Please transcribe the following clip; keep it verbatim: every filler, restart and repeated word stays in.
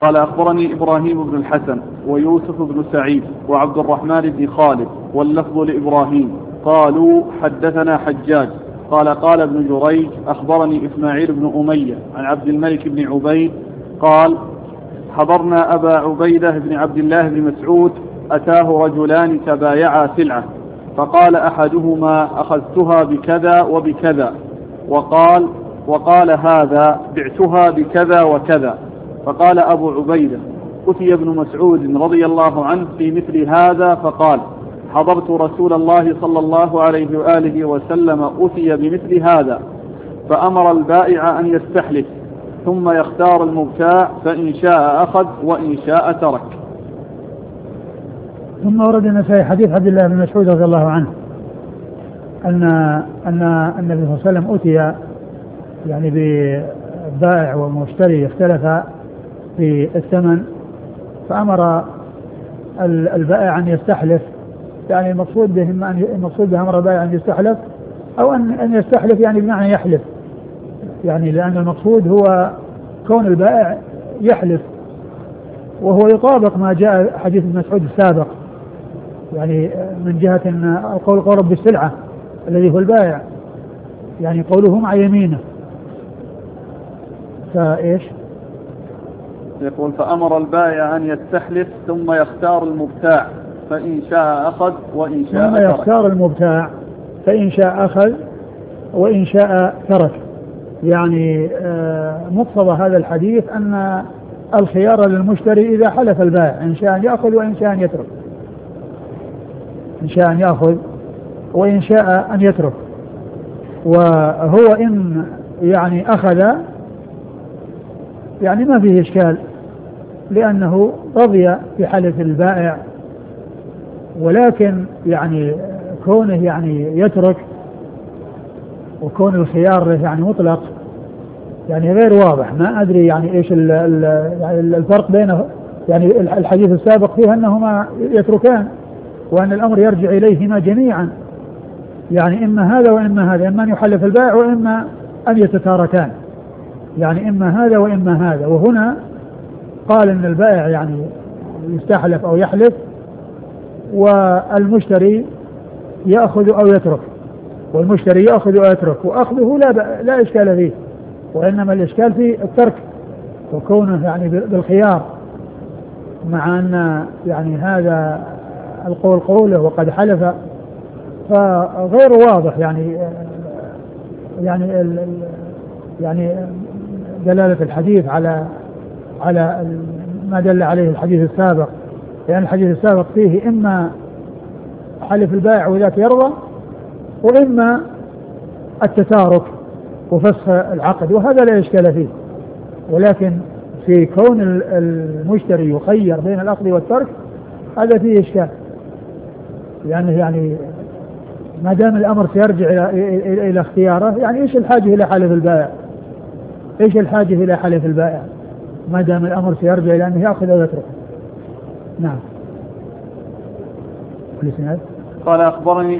قال أخبرني إبراهيم بن الحسن ويوسف بن سعيد وعبد الرحمن بن خالد واللفظ لإبراهيم قالوا حدثنا حجاج قال قال ابن جريج أخبرني إسماعيل بن أمية عن عبد الملك بن عبيد قال حضرنا أبا عبيدة بن عبد الله بن مسعود أتاه رجلان تبايعا سلعة فقال أحدهما أخذتها بكذا وبكذا وقال وقال هذا بعتها بكذا وكذا. فقال أبو عبيدة أتي ابن مسعود رضي الله عنه في مثل هذا فقال حضرت رسول الله صلى الله عليه وآله وسلم أتي بمثل هذا فأمر البائع أن يستحلف ثم يختار المبتاع فإن شاء أخذ وإن شاء ترك. ثم ورد النسائي حديث عبد الله بن مسعود رضي الله عنه أن أن النبي صلى الله عليه وسلم أتي يعني ببائع ومشتري اختلفا في الثمن فأمر البائع أن يستحلف، يعني المقصود به المقصود به أمر البائع أن يستحلف أو أن أن يستحلف يعني بمعنى يحلف، يعني لأن المقصود هو كون البائع يحلف وهو يطابق ما جاء حديث ابن مسعود السابق، يعني من جهة أن القول قول رب السلعة الذي هو البائع، يعني قوله مع يمينه. فإيش يقول فأمر البائع أن يستحلف ثم يختار المبتاع فإن شاء أخذ وإن شاء ثم ترك. يختار المبتاع فإن شاء أخذ وإن شاء ترك، يعني مقتضى هذا الحديث أن الخيار للمشتري إذا حلف البائع إن شاء أن يأخذ وإن شاء أن يترك، إن شاء أن يأخذ وإن شاء أن يترك. وهو إن يعني أخذ يعني ما فيه إشكال لأنه رضي بحلف البائع، ولكن يعني كونه يعني يترك وكون الخيار يعني مطلق يعني غير واضح، ما أدري يعني إيش الفرق بينه، يعني الحديث السابق فيه أنهما يتركان وأن الأمر يرجع إليهما جميعا، يعني إما هذا وإما هذا، إما أن يحلف البائع وإما أن يتتاركان، يعني إما هذا وإما هذا. وهنا قال إن البائع يعني يستحلف أو يحلف والمشتري يأخذ أو يترك، والمشتري يأخذ أو يترك، وأخذه لا لا إشكال فيه، وإنما الإشكال في الترك وكونه يعني بالخيار، مع أن يعني هذا القول قوله وقد حلف، فغير واضح يعني يعني يعني دلالة الحديث على على ما دل عليه الحديث السابق، لأن الحديث السابق فيه إما حلف البائع وذاك يرضى وإما التتارك وفسخ العقد، وهذا لا إشكال فيه. ولكن في كون المشتري يخير بين الأخذ والترك هذا فيه إشكال، لأنه يعني ما دام الأمر سيرجع إلى, إلى, إلى اختياره، يعني إيش الحاجة إلى حلف البائع؟ إيش الحاجة إلى حلف البائع ما دام الأمر سيرجع إلى أنه يأخذ أو يترك؟ نعم. قال أخبرني